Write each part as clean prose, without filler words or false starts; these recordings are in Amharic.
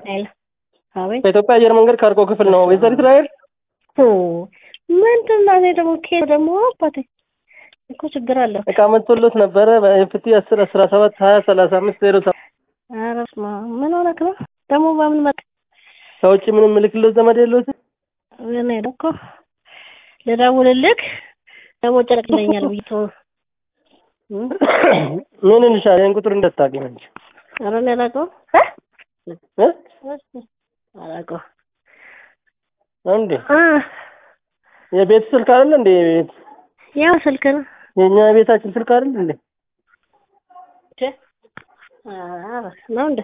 ሄሎ አቤት። በኢትዮጵያ አየር መንገድ ካርጎ ክፍል ነው ወይዘሪት ራሄል? ምንድን ነው ደግሞ ከሄደ ደግሞ አባቴ እኮ ችግር አለ። እቃ መጥቶለት ነበረ በኤፍቲ 10 17 20 35 07። ኧረ በስመ አብ ምን ሆነክ ነው ደግሞ? በምን መጣ? ከውጭ ምንም ምልክሎት ዘመድ የለዎት? እኔ እኮ ልደውልልክ ደግሞ ጨረቅለኛል ብይቶ ምን እንሻለን? ይሄን ቁጥር እንደታገኝ እንጂ ኧረ እኔ አላውቀውም አላውቀውም እንዴ የቤት ስልክ አይደል እንዴ? ቤት ያው ስልክ ነው የኛ ቤታችን ስልክ አይደል እንዴ? ነው እንዴ?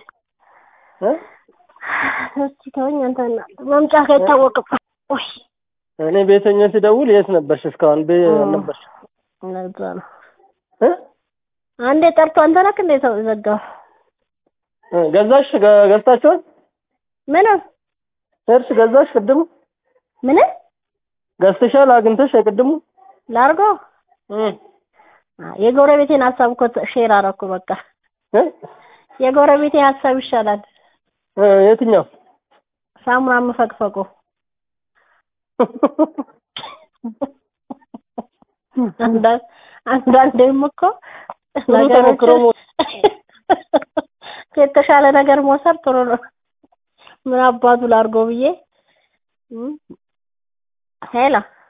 እስኪ ተወኝ አንተና መምጫ አይታወቅም። ኦይ እኔ ቤተኛ ሲደውል የት ነበርሽ? እስካሁን ነበርሽ? ነዛ ነው አንዴ ጠርቶ አንተ ነህ እንዴ ዘጋው? ገዝታችኋል? ምን እርስ ገዛሽ? ቅድሙ ምን ገዝተሻል? አግኝተሽ አይቀድሙ ላርጎ የጎረቤቴን ሀሳብ እኮ ሼር አደረኩ። በቃ የጎረቤቴ ሀሳብ ይሻላል። የትኛው? ሳሙና መፈቅፈቁ አንዳንዴም እኮ የተሻለ ነገር መውሰድ ጥሩ ነው። ምን አባቱ ላርጎ ብዬ ሄላ